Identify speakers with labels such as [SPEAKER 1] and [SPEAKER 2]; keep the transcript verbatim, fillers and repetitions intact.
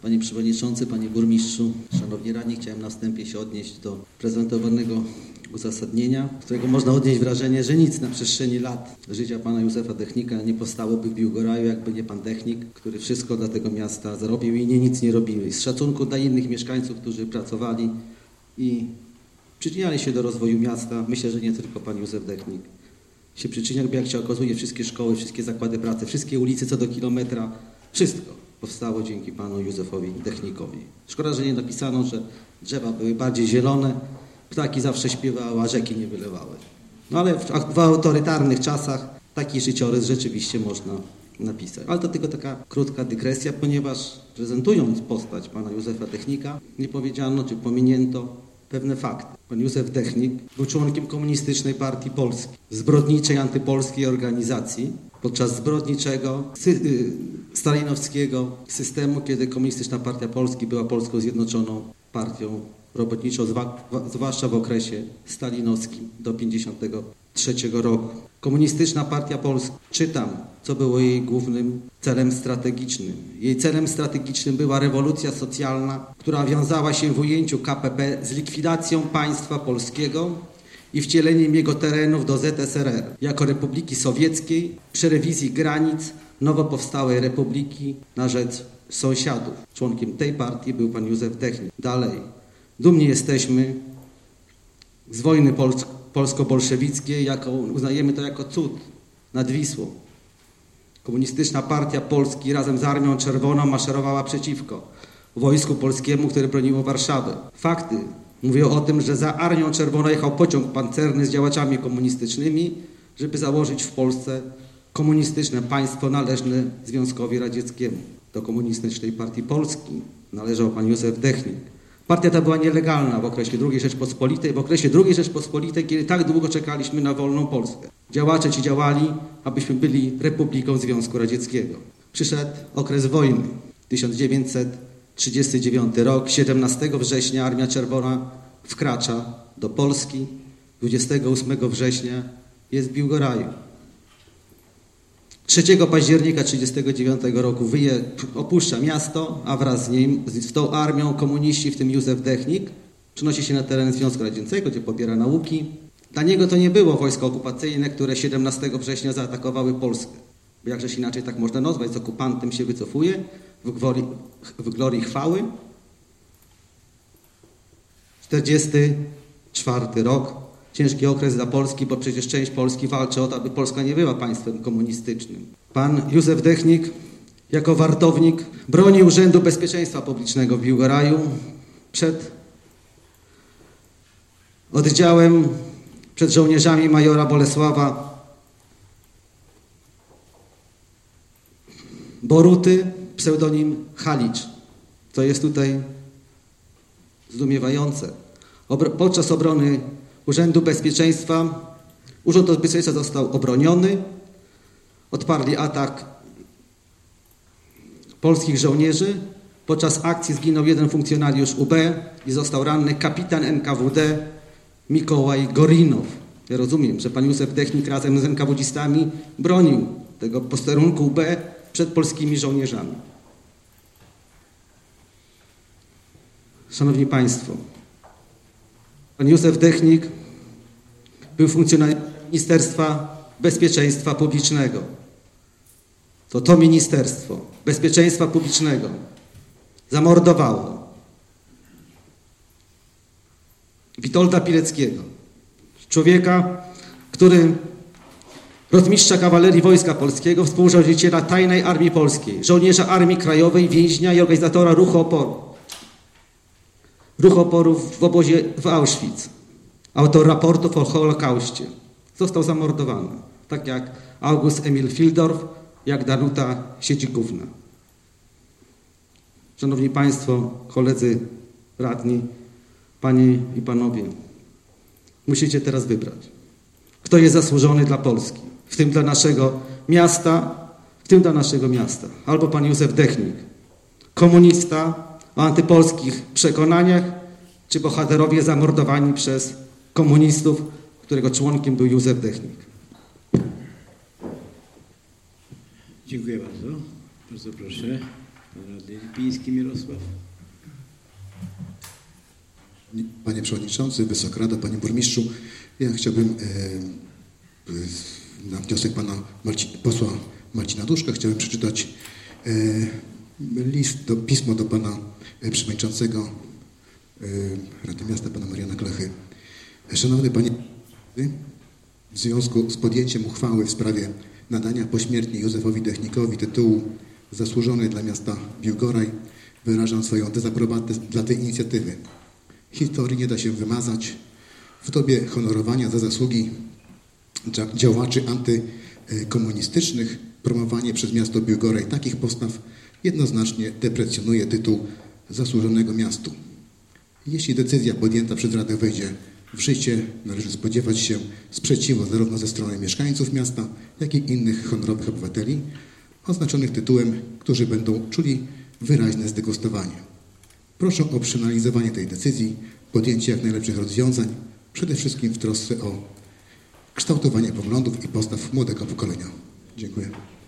[SPEAKER 1] Panie Przewodniczący, Panie Burmistrzu, Szanowni Radni, chciałem na wstępie się odnieść do prezentowanego uzasadnienia, z którego można odnieść wrażenie, że nic na przestrzeni lat życia Pana Józefa Dechnika nie powstałoby w Biłgoraju, jakby nie Pan Dechnik, który wszystko dla tego miasta zrobił i nie nic nie robił. I z szacunku dla innych mieszkańców, którzy pracowali i przyczyniali się do rozwoju miasta, myślę, że nie tylko Pan Józef Dechnik się przyczyniał, bo jak się okazuje, wszystkie szkoły, wszystkie zakłady pracy, wszystkie ulice co do kilometra, wszystko powstało dzięki Panu Józefowi Dechnikowi. Szkoda, że nie napisano, że drzewa były bardziej zielone, ptaki zawsze śpiewały, a rzeki nie wylewały. No ale w, w autorytarnych czasach taki życiorys rzeczywiście można napisać. Ale to tylko taka krótka dygresja, ponieważ prezentując postać Pana Józefa Dechnika, nie powiedziano, czy pominięto pewne fakty. Pan Józef Dechnik był członkiem Komunistycznej Partii Polski, zbrodniczej antypolskiej organizacji, podczas zbrodniczego sy- stalinowskiego systemu, kiedy Komunistyczna Partia Polski była Polską Zjednoczoną Partią Robotniczą, zwłaszcza w okresie stalinowskim do pięćdziesiątego trzeciego roku. Komunistyczna Partia Polska, czytam, co było jej głównym celem strategicznym. Jej celem strategicznym była rewolucja socjalna, która wiązała się w ujęciu K P P z likwidacją państwa polskiego i wcieleniem jego terenów do Z S R R jako Republiki Sowieckiej przy rewizji granic nowo powstałej republiki na rzecz sąsiadów. Członkiem tej partii był pan Józef Dechnik. Dalej. Dumni jesteśmy z wojny polsk- polsko-bolszewickiej, jako, uznajemy to jako cud nad Wisłą. Komunistyczna Partia Polski razem z Armią Czerwoną maszerowała przeciwko wojsku polskiemu, które broniło Warszawy. Fakty mówią o tym, że za Armią Czerwoną jechał pociąg pancerny z działaczami komunistycznymi, żeby założyć w Polsce komunistyczne państwo należne Związkowi Radzieckiemu. Do Komunistycznej Partii Polski należał pan Józef Dechnik. Partia ta była nielegalna w okresie drugiej Rzeczpospolitej, w okresie drugiej Rzeczpospolitej, kiedy tak długo czekaliśmy na wolną Polskę. Działacze ci działali, abyśmy byli Republiką Związku Radzieckiego. Przyszedł okres wojny. tysiąc dziewięćset trzydziesty dziewiąty rok, siedemnastego września Armia Czerwona wkracza do Polski, dwudziestego ósmego września jest w Biłgoraju. trzeciego października tysiąc dziewięćset trzydziestego dziewiątego roku wyje, opuszcza miasto, a wraz z nim, z tą armią komuniści, w tym Józef Dechnik, przenosi się na teren Związku Radzieckiego, gdzie pobiera nauki. Dla niego to nie było wojsko okupacyjne, które siedemnastego września zaatakowały Polskę. Bo jakżeż inaczej tak można nazwać, z okupantem się wycofuje w glorii, w glorii chwały. czterdziesty czwarty rok. Ciężki okres dla Polski, bo przecież część Polski walczy o to, aby Polska nie była państwem komunistycznym. Pan Józef Dechnik jako wartownik broni Urzędu Bezpieczeństwa Publicznego w Biłgoraju przed oddziałem, przed żołnierzami majora Bolesława Boruty, pseudonim Halicz, co jest tutaj zdumiewające. Obro- podczas obrony Urzędu Bezpieczeństwa, Urząd Bezpieczeństwa został obroniony, odparli atak polskich żołnierzy. Podczas akcji zginął jeden funkcjonariusz U B i został ranny kapitan N K W D Mikołaj Gorinow. Ja rozumiem, że pan Józef Dechnik razem z enkawudzistami bronił tego posterunku U B przed polskimi żołnierzami. Szanowni Państwo, pan Józef Dechnik był funkcjonariuszem Ministerstwa Bezpieczeństwa Publicznego. To to Ministerstwo Bezpieczeństwa Publicznego zamordowało Witolda Pileckiego, człowieka, który rotmistrza kawalerii Wojska Polskiego, współzałożyciela Tajnej Armii Polskiej, żołnierza Armii Krajowej, więźnia i organizatora ruchu oporu. Ruch oporu w obozie w Auschwitz. Autor raportów o Holokauście. Został zamordowany. Tak jak August Emil Fildorf, jak Danuta Siedzikówna. Szanowni Państwo, koledzy radni, Panie i Panowie, musicie teraz wybrać, kto jest zasłużony dla Polski, w tym dla naszego miasta, w tym dla naszego miasta. Albo pan Józef Dechnik, komunista o antypolskich przekonaniach, czy bohaterowie zamordowani przez komunistów, którego członkiem był Józef Dechnik.
[SPEAKER 2] Dziękuję bardzo. Bardzo proszę. Radny Lipiński Mirosław.
[SPEAKER 3] Panie Przewodniczący, Wysoka Rado, Panie Burmistrzu, ja chciałbym e, na wniosek Pana Marci, posła Marcina Duszka chciałbym przeczytać e, list, do, pismo do Pana e, Przewodniczącego e, Rady Miasta, Pana Mariana Klechy. Szanowny Panie, w związku z podjęciem uchwały w sprawie nadania pośmiertnie Józefowi Dechnikowi tytułu Zasłużony dla miasta Biłgoraj wyrażam swoją dezaprobatę dla tej inicjatywy. Historii nie da się wymazać. W dobie honorowania za zasługi działaczy antykomunistycznych promowanie przez miasto Biłgoraj takich postaw jednoznacznie deprecjonuje tytuł zasłużonego miastu. Jeśli decyzja podjęta przez Radę wejdzie w życie, należy spodziewać się sprzeciwu zarówno ze strony mieszkańców miasta, jak i innych honorowych obywateli oznaczonych tytułem, którzy będą czuli wyraźne zdegustowanie. Proszę o przeanalizowanie tej decyzji, podjęcie jak najlepszych rozwiązań, przede wszystkim w trosce o kształtowanie poglądów i postaw młodego pokolenia. Dziękuję.